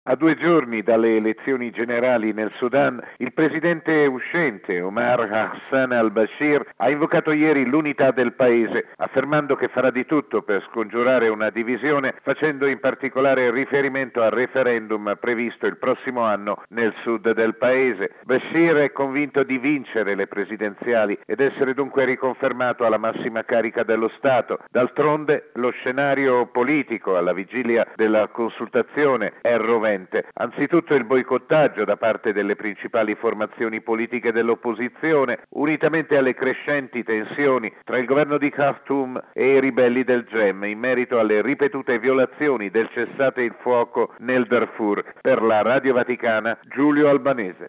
A 2 giorni dalle elezioni generali nel Sudan, il presidente uscente Omar Hassan al-Bashir ha invocato ieri l'unità del paese, affermando che farà di tutto per scongiurare una divisione, facendo in particolare riferimento al referendum previsto il prossimo anno nel sud del paese. Bashir è convinto di vincere le presidenziali ed essere dunque riconfermato alla massima carica dello Stato. D'altronde, lo scenario politico alla vigilia della consultazione è rovente. Anzitutto il boicottaggio da parte delle principali formazioni politiche dell'opposizione, unitamente alle crescenti tensioni tra il governo di Khartoum e i ribelli del GEM in merito alle ripetute violazioni del cessate il fuoco nel Darfur. Per la Radio Vaticana, Giulio Albanese.